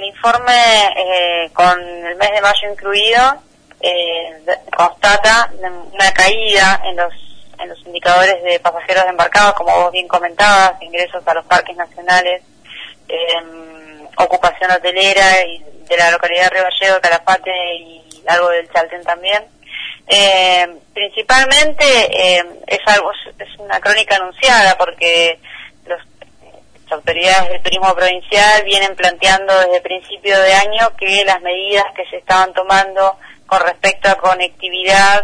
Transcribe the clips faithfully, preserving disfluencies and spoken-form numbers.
el informe, eh, con el mes de mayo incluido, eh, constata una caída en los en los indicadores de pasajeros embarcados, como vos bien comentabas, ingresos a los parques nacionales, eh, ocupación hotelera y de la localidad de Río Gallegos, de Calafate y algo del Chaltén también. Eh, principalmente eh, es algo es una crónica anunciada porque los, las autoridades del turismo provincial vienen planteando desde principio de año que las medidas que se estaban tomando con respecto a conectividad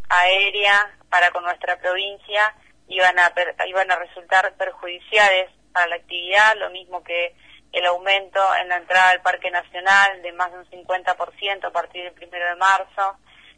aérea para con nuestra provincia iban a per, iban a resultar perjudiciales para la actividad, lo mismo que el aumento en la entrada al Parque Nacional de más de un cincuenta por ciento a partir del primero de marzo,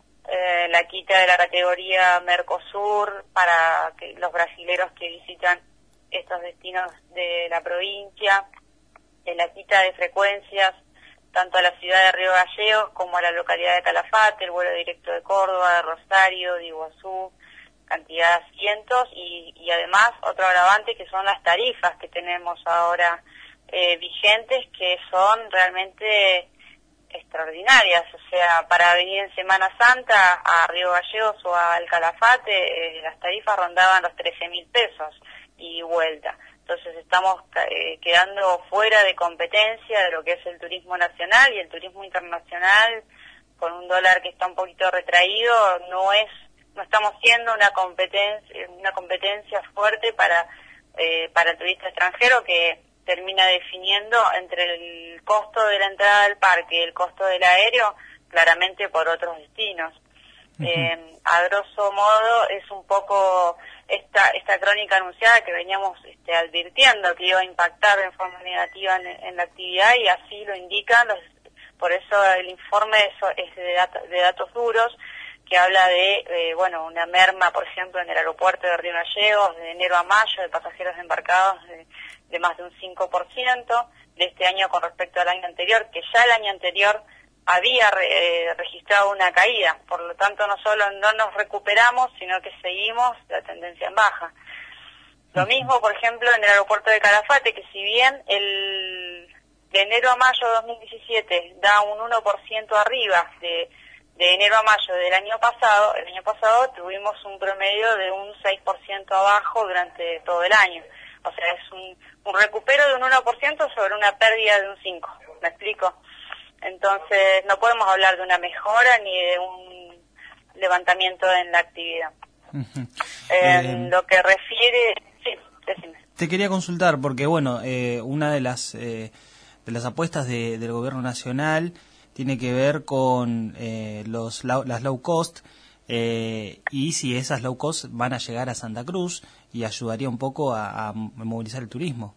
eh, la quita de la categoría Mercosur para que los brasileros que visitan estos destinos de la provincia, eh, la quita de frecuencias tanto a la ciudad de Río Gallegos como a la localidad de Calafate, el vuelo directo de Córdoba, de Rosario, de Iguazú, cantidad de asientos y, y además otro agravante que son las tarifas que tenemos ahora eh, vigentes, que son realmente extraordinarias. O sea, para venir en Semana Santa a Río Gallegos o al Calafate, eh, las tarifas rondaban los trece mil pesos y vuelta. Entonces estamos eh, quedando fuera de competencia de lo que es el turismo nacional, y el turismo internacional, con un dólar que está un poquito retraído, no es no estamos siendo una competencia una competencia fuerte para eh, para el turista extranjero, que termina definiendo entre el costo de la entrada al parque y el costo del aéreo claramente por otros destinos. Uh-huh. Eh, a grosso modo es un poco esta esta crónica anunciada que veníamos este, advirtiendo que iba a impactar en forma negativa en, en la actividad, y así lo indican los, por eso el informe es, es de, dat, de datos duros, que habla de, eh, bueno, una merma, por ejemplo, en el aeropuerto de Río Gallegos, de enero a mayo, de pasajeros embarcados de, de más de un cinco por ciento de este año con respecto al año anterior, que ya el año anterior había re, eh, registrado una caída. Por lo tanto, no solo no nos recuperamos, sino que seguimos la tendencia en baja. Lo mismo, por ejemplo, en el aeropuerto de Calafate, que si bien el de enero a mayo de dos mil diecisiete da un uno por ciento arriba de de enero a mayo del año pasado, el año pasado tuvimos un promedio de un seis por ciento abajo durante todo el año. O sea, es un, un recupero de un uno por ciento sobre una pérdida de un cinco por ciento. ¿Me explico? Entonces, no podemos hablar de una mejora ni de un levantamiento en la actividad. Uh-huh. En eh, lo que refiere... Sí, decime. Te quería consultar, porque, bueno, eh, una de las, eh, de las apuestas de, del gobierno nacional tiene que ver con eh, los las low cost, eh, y si esas low cost van a llegar a Santa Cruz y ayudaría un poco a, a movilizar el turismo.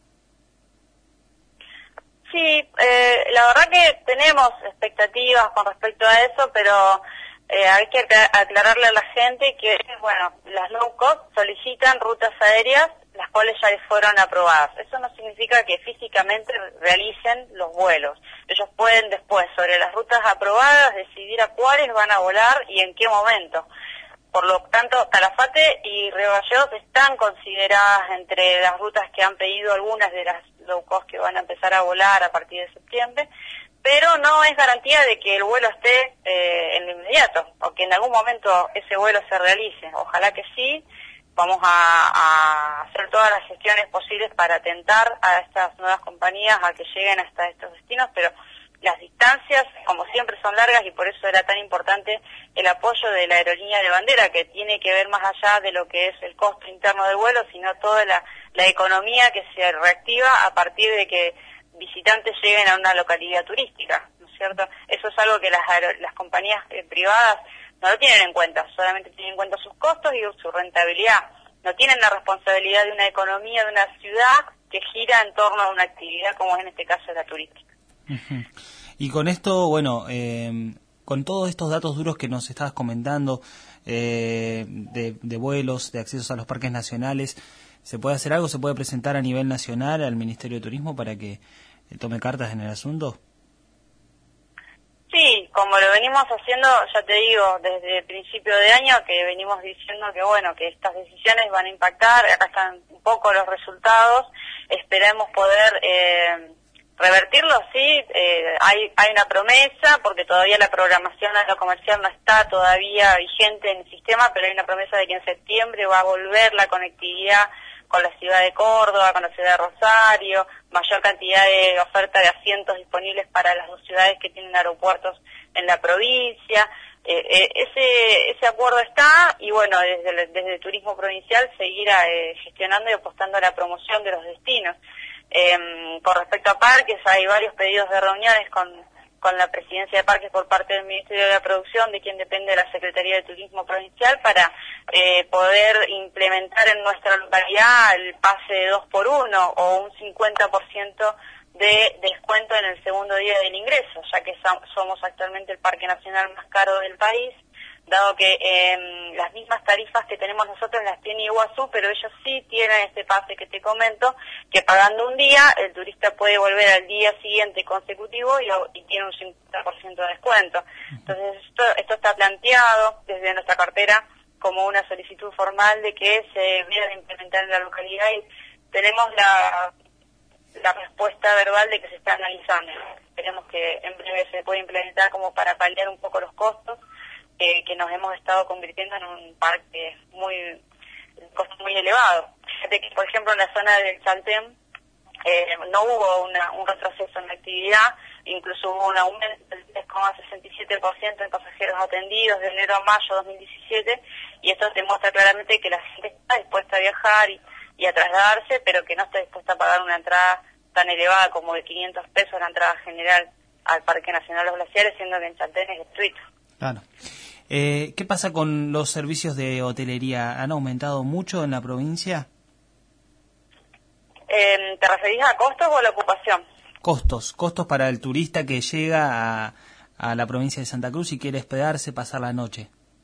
Sí, eh, la verdad que tenemos expectativas con respecto a eso, pero eh, hay que aclararle a la gente que, bueno, las low cost solicitan rutas aéreas las cuales ya les fueron aprobadas. Eso no significa que físicamente realicen los vuelos. Ellos pueden después, sobre las rutas aprobadas, decidir a cuáles van a volar y en qué momento. Por lo tanto, Calafate y Río Gallegos están consideradas entre las rutas que han pedido algunas de las low cost que van a empezar a volar a partir de septiembre, pero no es garantía de que el vuelo esté eh, en lo inmediato, o que en algún momento ese vuelo se realice. Ojalá que sí. Vamos a, a hacer todas las gestiones posibles para atentar a estas nuevas compañías a que lleguen hasta estos destinos, pero las distancias, como siempre, son largas, y por eso era tan importante el apoyo de la aerolínea de bandera, que tiene que ver más allá de lo que es el costo interno del vuelo, sino toda la, la economía que se reactiva a partir de que visitantes lleguen a una localidad turística, ¿no es cierto? Eso es algo que las, las compañías eh, privadas no lo tienen en cuenta, solamente tienen en cuenta sus costos y su rentabilidad. No tienen la responsabilidad de una economía, de una ciudad que gira en torno a una actividad como es en este caso la turística. Uh-huh. Y con esto, bueno, eh, con todos estos datos duros que nos estabas comentando, eh, de, de vuelos, de accesos a los parques nacionales, ¿se puede hacer algo? ¿Se puede presentar a nivel nacional al Ministerio de Turismo para que eh, tome cartas en el asunto? Sí, como lo venimos haciendo, ya te digo, desde el principio de año, que venimos diciendo que bueno, que estas decisiones van a impactar, acá están un poco los resultados, esperemos poder eh, revertirlo, sí, eh, hay, hay una promesa, porque todavía la programación a lo comercial no está todavía vigente en el sistema, pero hay una promesa de que en septiembre va a volver la conectividad con la ciudad de Córdoba, con la ciudad de Rosario, mayor cantidad de oferta de asientos disponibles para las dos ciudades que tienen aeropuertos en la provincia. Eh, eh, ese ese acuerdo está, y bueno, desde el, desde el turismo provincial seguir eh, gestionando y apostando a la promoción de los destinos. Eh, con respecto a parques, hay varios pedidos de reuniones con, con la presidencia de parques por parte del Ministerio de la Producción, de quien depende de la Secretaría de Turismo Provincial, para eh, poder implementar en nuestra localidad el pase de dos por uno o un cincuenta por ciento de descuento en el segundo día del ingreso, ya que somos actualmente el parque nacional más caro del país, dado que eh, las mismas tarifas que tenemos nosotros las tiene Iguazú, pero ellos sí tienen este pase que te comento, que pagando un día, el turista puede volver al día siguiente consecutivo y, y tiene un cincuenta por ciento de descuento. Entonces esto, esto está planteado desde nuestra cartera como una solicitud formal de que se debiera implementar en la localidad, y tenemos la, la respuesta verbal de que se está analizando. Esperemos que en breve se pueda implementar como para paliar un poco los costos, Eh, que nos hemos estado convirtiendo en un parque muy costo muy elevado. Fíjate que, por ejemplo, en la zona del Chaltén eh, no hubo una, un retroceso en la actividad, incluso hubo un aumento del tres coma sesenta y siete por ciento en pasajeros atendidos de enero a mayo de dos mil diecisiete, y esto demuestra claramente que la gente está dispuesta a viajar y, y a trasladarse, pero que no está dispuesta a pagar una entrada tan elevada como de quinientos pesos, la entrada general al Parque Nacional Los Glaciares, siendo que en Chaltén es gratuito. Claro. Eh, ¿Qué pasa con los servicios de hotelería? ¿Han aumentado mucho en la provincia? Eh, ¿Te referís a costos o a la ocupación? Costos, costos para el turista que llega a, a la provincia de Santa Cruz y quiere hospedarse, pasar la noche.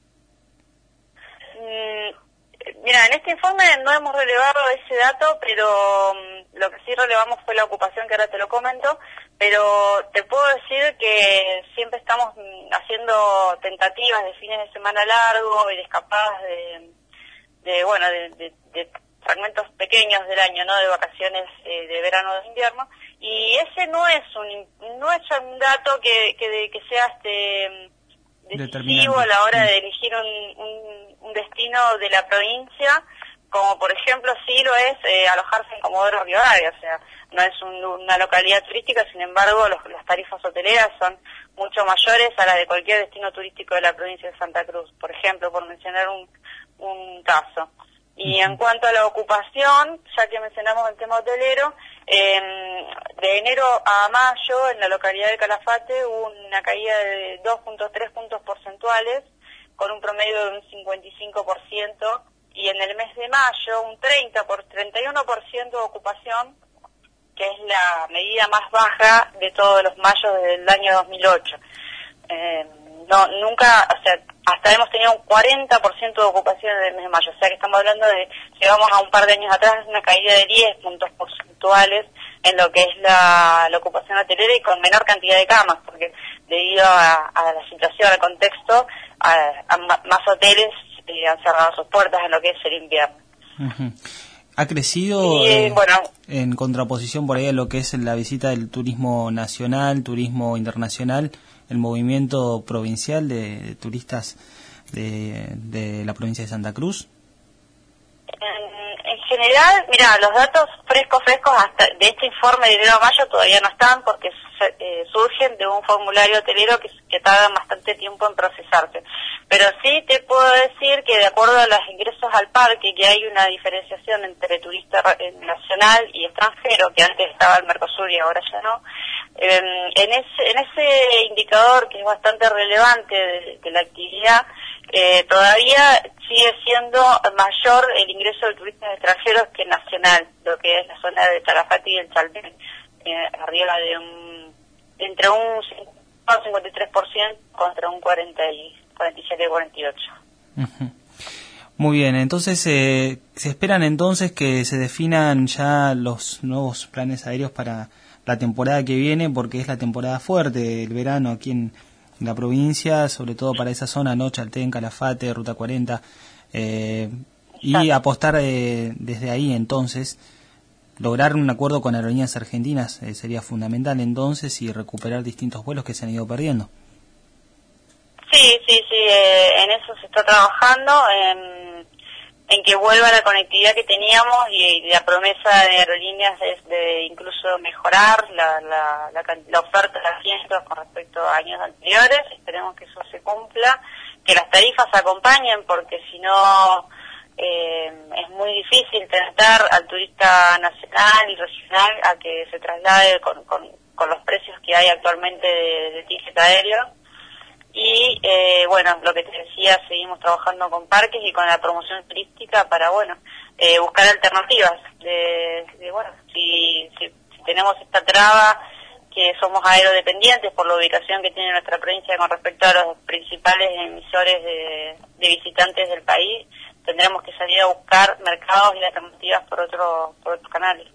Mm, mira, en este informe no hemos relevado ese dato, pero um, lo que sí relevamos fue la ocupación, que ahora te lo comento. Pero te puedo decir que siempre estamos haciendo tentativas de fines de semana largo y de escapadas de, de bueno, de, de, de fragmentos pequeños del año, ¿no? De vacaciones eh, de verano o de invierno. Y ese no es un no es un dato que que, que sea este decisivo a la hora de elegir un, un, un destino de la provincia, como por ejemplo sí lo es eh, alojarse en Comodoro Rivadavia, o sea, no es un, una localidad turística, sin embargo los, las tarifas hoteleras son mucho mayores a las de cualquier destino turístico de la provincia de Santa Cruz, por ejemplo, por mencionar un, un caso. Y en cuanto a la ocupación, ya que mencionamos el tema hotelero, eh, de enero a mayo en la localidad de Calafate hubo una caída de dos punto tres puntos porcentuales, con un promedio de un cincuenta y cinco por ciento, y en el mes de mayo un treinta por treinta y uno por ciento de ocupación, que es la medida más baja de todos los mayos desde el año dos mil ocho. Eh, no, nunca, o sea, hasta hemos tenido un cuarenta por ciento de ocupación en el mes de mayo, o sea que estamos hablando de, llegamos a un par de años atrás, una caída de diez puntos porcentuales en lo que es la, la ocupación hotelera, y con menor cantidad de camas, porque debido a, a la situación, al contexto, a, a más hoteles eh, han cerrado sus puertas en lo que es el invierno. Uh-huh. ¿Ha crecido y, eh, bueno, en contraposición por ahí a lo que es la visita del turismo nacional, turismo internacional, el movimiento provincial de, de turistas de, de la provincia de Santa Cruz? En, en general, mira, los datos frescos, frescos hasta de este informe de enero a mayo todavía no están, porque eh, surgen de un formulario hotelero que, que tarda bastante tiempo en procesarse. Pero sí te puedo decir que de acuerdo a los ingresos al parque, que hay una diferenciación entre turista nacional y extranjero, que antes estaba el Mercosur y ahora ya no. Eh, en ese en ese indicador, que es bastante relevante de, de la actividad, eh, todavía sigue siendo mayor el ingreso de turistas extranjeros que nacional, lo que es la zona de Calafate y el Chaltén, eh, arriba de un entre un cincuenta y tres por ciento contra un cuarenta y siete cuarenta y ocho. Uh-huh. Muy bien, entonces eh, se esperan entonces que se definan ya los nuevos planes aéreos para la temporada que viene, porque es la temporada fuerte, el verano aquí en la provincia, sobre todo para esa zona, ¿no? Chaltén, Calafate, Ruta cuarenta, eh, y apostar eh, desde ahí entonces lograr un acuerdo con aerolíneas argentinas eh, sería fundamental entonces y recuperar distintos vuelos que se han ido perdiendo. Sí, sí, sí, eh, en eso se está trabajando, en, en que vuelva la conectividad que teníamos y, y la promesa de aerolíneas es de incluso mejorar la, la, la, la oferta de asientos con respecto a años anteriores. Esperemos que eso se cumpla, que las tarifas acompañen, porque si no eh, es muy difícil tentar al turista nacional y regional a que se traslade con, con, con los precios que hay actualmente de, de ticket aéreo. Y, eh, bueno, lo que te decía, seguimos trabajando con parques y con la promoción turística para, bueno, eh, buscar alternativas. De, de bueno, si, si, si tenemos esta traba, que somos aerodependientes por la ubicación que tiene nuestra provincia con respecto a los principales emisores de, de visitantes del país, tendremos que salir a buscar mercados y alternativas por, otro, por otros canales.